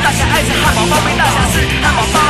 大侠爱吃汉堡包，被大侠吃汉堡包。